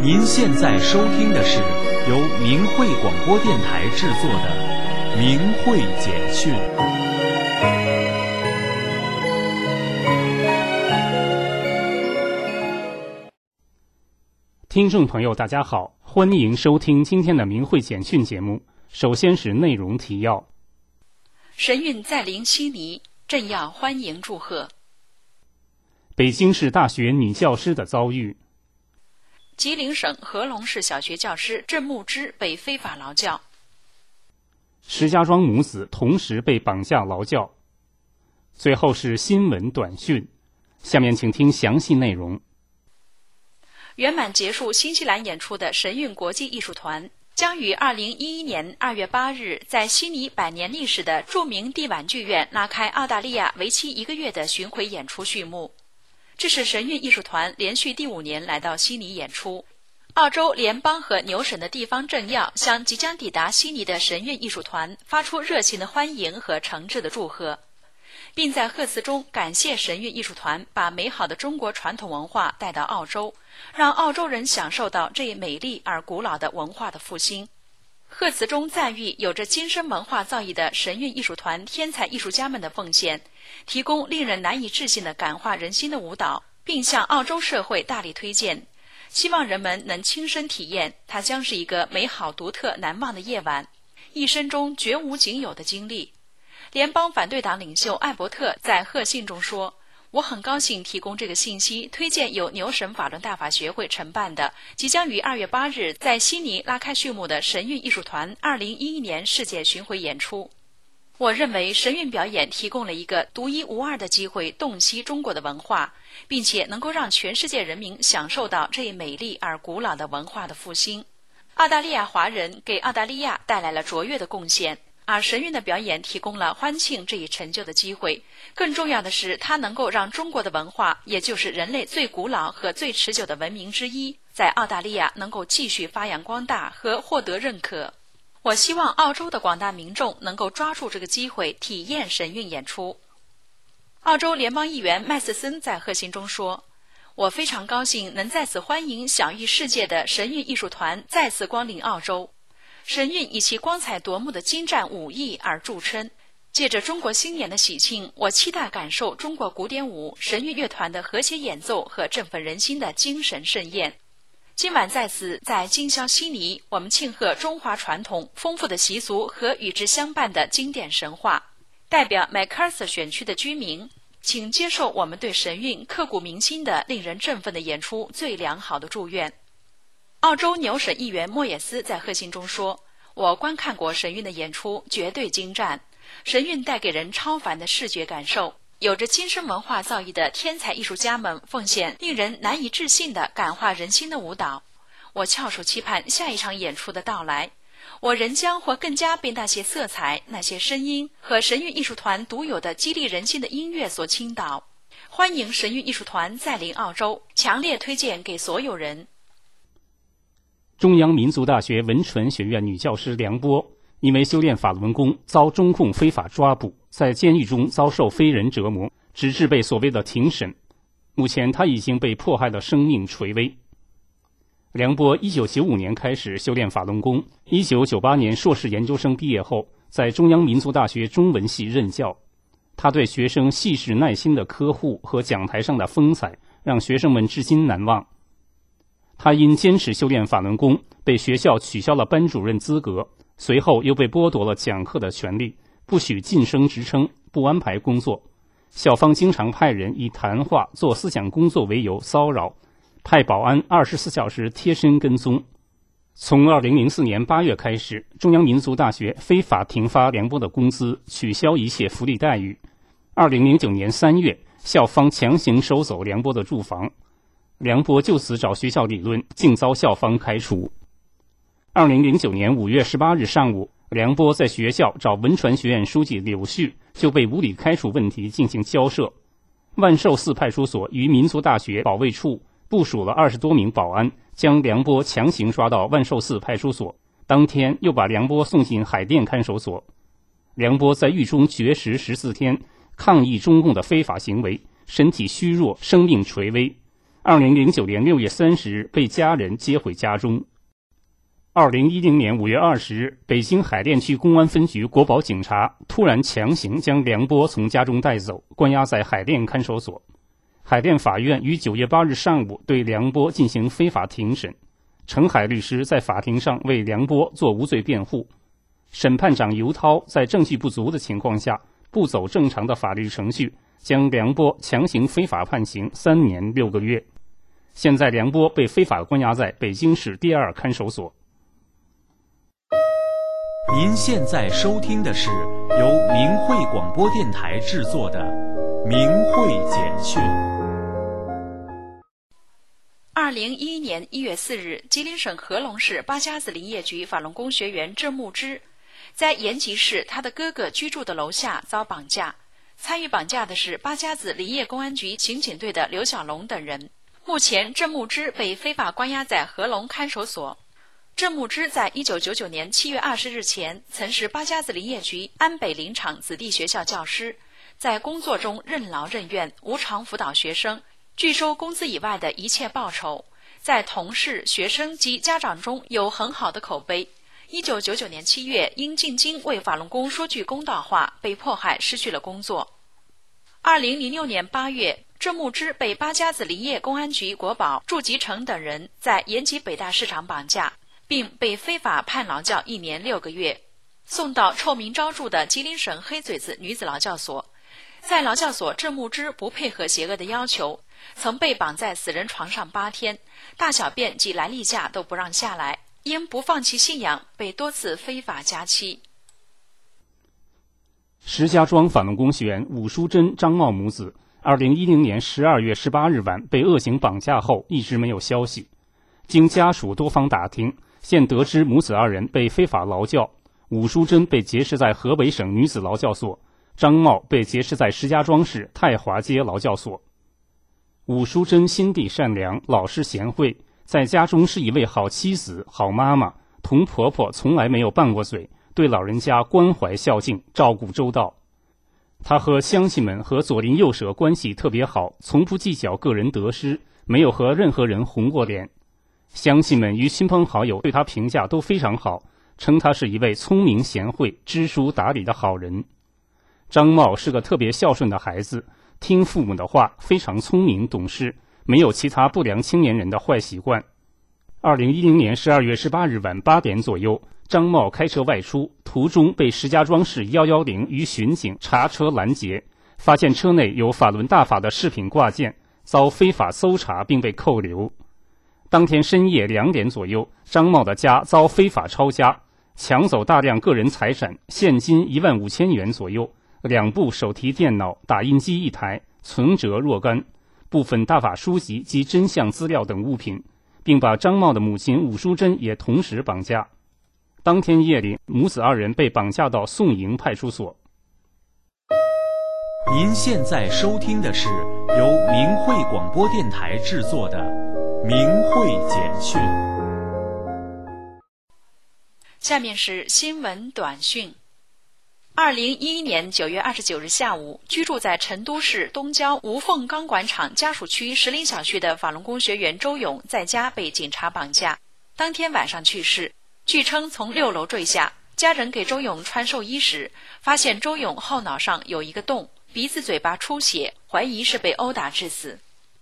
您现在收听的是由明慧广播电台制作的《明慧简讯》。 听众朋友大家好，欢迎收听今天的明慧简讯节目。首先是内容提要。 神韵再临悉尼，政要欢迎祝贺。 北京市大学女教师的遭遇。 吉林省合龙市小学教师郑木之被非法劳教。 石家庄母子同时被绑架劳教。最后是新闻短讯，下面请听详细内容。 圆满结束新西兰演出的神韵国际艺术团将于2011年2月8日在悉尼100年历史的著名蒂碗剧院拉开澳大利亚为期1个月的巡回演出序幕。这是神韵艺术团连续第5年来到悉尼演出。澳洲联邦和纽省的地方政要向即将抵达悉尼的神韵艺术团发出热情的欢迎和诚挚的祝贺，并在贺词中感谢神韵艺术团把美好的中国传统文化带到澳洲，让澳洲人享受到这一美丽而古老的文化的复兴。贺词中赞誉有着精深文化造诣的神韵艺术团天才艺术家们的奉献，提供令人难以置信的感化人心的舞蹈，并向澳洲社会大力推荐，希望人们能亲身体验，它将是一个美好独特难忘的夜晚，一生中绝无仅有的经历。联邦反对党领袖艾伯特在贺信中说，我很高兴提供这个信息，推荐由纽省法伦大法学会承办的即将于2月8日在悉尼拉开序幕的神韵艺术团2011年世界巡回演出。我认为神韵表演提供了一个独一无二的机会洞悉中国的文化，并且能够让全世界人民享受到这一美丽而古老的文化的复兴。澳大利亚华人给澳大利亚带来了卓越的贡献，而神韵的表演提供了欢庆这一成就的机会。更重要的是，它能够让中国的文化，也就是人类最古老和最持久的文明之一，在澳大利亚能够继续发扬光大和获得认可。我希望澳洲的广大民众能够抓住这个机会，体验神韵演出。澳洲联邦议员麦斯森在贺信中说，我非常高兴能在此欢迎享誉世界的神韵艺术团再次光临澳洲。神韵以其光彩夺目的精湛武艺而著称，借着中国新年的喜庆，我期待感受中国古典舞神韵乐团的和谐演奏和振奋人心的精神盛宴。今晚在此，在今宵悉尼，我们庆贺中华传统丰富的习俗和与之相伴的经典神话。代表 MacArthur 选区的居民，请接受我们对神韵刻骨铭心的令人振奋的演出最良好的祝愿。澳洲纽省议员莫耶斯在贺信中说，我观看过神韵的演出，绝对精湛。神韵带给人超凡的视觉感受，有着精深文化造诣的天才艺术家们奉献令人难以置信的感化人心的舞蹈。我翘首期盼下一场演出的到来，我仍将或更加被那些色彩、那些声音和神韵艺术团独有的激励人心的音乐所倾倒。欢迎神韵艺术团再临澳洲，强烈推荐给所有人。 中央民族大学文传学院女教师梁波因为修炼法轮功遭中共非法抓捕，在监狱中遭受非人折磨，直至被所谓的庭审。目前她已经被迫害的生命垂危。梁波1995年开始修炼法轮功，1998年硕士研究生毕业后，在中央民族大学中文系任教。他对学生细致耐心的呵护和讲台上的风采，让学生们至今难忘。他因坚持修炼法轮功，被学校取消了班主任资格，随后又被剥夺了讲课的权利，不许晋升职称，不安排工作。校方经常派人以谈话、做思想工作为由骚扰，派保安24小时贴身跟踪。从2004年8月开始，中央民族大学非法停发梁波的工资，取消一切福利待遇。2009年3月，校方强行收走梁波的住房。梁波就此找学校理论，竟遭校方开除。2009年5月18日上午，梁波在学校找文传学院书记柳絮，就被无理开除问题进行交涉。万寿寺派出所与民族大学保卫处部署了20多名保安，将梁波强行抓到万寿寺派出所，当天又把梁波送进海淀看守所。梁波在狱中绝食14天，抗议中共的非法行为，身体虚弱，生命垂危。 2009年6月30日被家人接回家中。2010年5月20日，北京海淀区公安分局国保警察突然强行将梁波从家中带走，关押在海淀看守所。海淀法院于9月8日上午对梁波进行非法庭审，程海律师在法庭上为梁波做无罪辩护。审判长尤涛在证据不足的情况下，不走正常的法律程序，将梁波强行非法判刑3年6个月。现在梁波被非法关押在北京市第2看守所。 您现在收听的是由明慧广播电台制作的《明慧简讯》。 2011年1月4日，吉林省合龙市八家子林业局法轮功学员郑木之在延吉市他的哥哥居住的楼下遭绑架。参与绑架的是八家子林业公安局刑警队的刘小龙等人。目前，郑木之被非法关押在合龙看守所。郑木之在1999年7月20日前曾是八家子林业局安北林场子弟学校教师，在工作中任劳任怨，无偿辅导学生，拒收工资以外的一切报酬，在同事、学生及家长中有很好的口碑。1999年7月，因进京为法轮功说句公道话，被迫害失去了工作。2006年8月，郑木之被八家子林业公安局国保祝吉成等人在延吉北大市场绑架，并被非法判劳教1年6个月，送到臭名昭著的吉林省黑嘴子女子劳教所。在劳教所，郑木之不配合邪恶的要求，曾被绑在死人床上8天，大小便及来例假都不让下来，因不放弃信仰，被多次非法夹期。 石家庄法轮功学员武淑珍、张茂母子2010年12月18日晚被恶行绑架后，一直没有消息。经家属多方打听，现得知母子2人被非法劳教，武淑珍被劫持在河北省女子劳教所，张茂被劫持在石家庄市太华街劳教所。武淑珍心地善良，老实贤惠，在家中是一位好妻子、好妈妈，同婆婆从来没有拌过嘴，对老人家关怀孝敬，照顾周到。她和乡亲们和左邻右舍关系特别好，从不计较个人得失，没有和任何人红过脸。乡亲们与亲朋好友对她评价都非常好，称她是一位聪明贤惠、知书达理的好人。张茂是个特别孝顺的孩子，听父母的话，非常聪明懂事，没有其他不良青年人的坏习惯。2010年12月18日晚8点左右，张茂开车外出，途中被石家庄市110与巡警查车拦截，发现车内有法轮大法的饰品挂件，遭非法搜查并被扣留。当天深夜2点左右，张茂的家遭非法抄家，抢走大量个人财产，现金15000元左右，2部手提电脑、打印机1台，存折若干，部分大法书籍及真相资料等物品，并把张茂的母亲武淑珍也同时绑架。当天夜里，母子2人被绑架到宋营派出所。 您现在收听的是由明慧广播电台制作的《明慧简讯》。 下面是新闻短讯。2011年9月29日下午，居住在成都市东郊无缝钢管厂家属区石林小区的法轮功学员周勇在家被警察绑架，当天晚上去世。据称从6楼坠下，家人给周勇穿寿衣时，发现周勇后脑上有一个洞，鼻子嘴巴出血，怀疑是被殴打致死。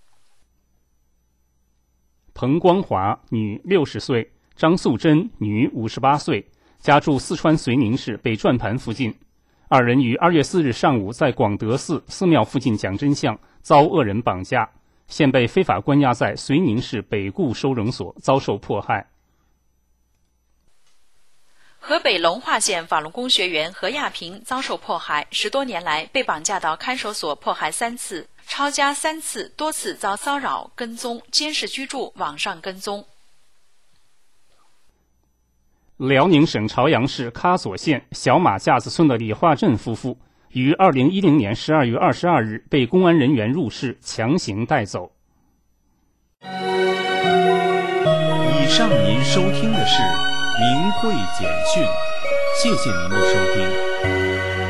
彭光华，女，60岁；张素贞，女，58岁，家住四川遂宁市北转盘附近。2人于2月4日上午在广德寺寺庙附近讲真相，遭恶人绑架，现被非法关押在遂宁市北固收容所，遭受迫害。 河北隆化县法轮功学员何亚平遭受迫害，10多年来被绑架到看守所迫害3次，抄家3次，多次遭骚扰、跟踪、监视居住、网上跟踪。 辽宁省朝阳市喀左县小马架子村的李化振夫妇于2010年12月22日被公安人员入室强行带走。 以上您收听的是明慧简讯，谢谢您的收听。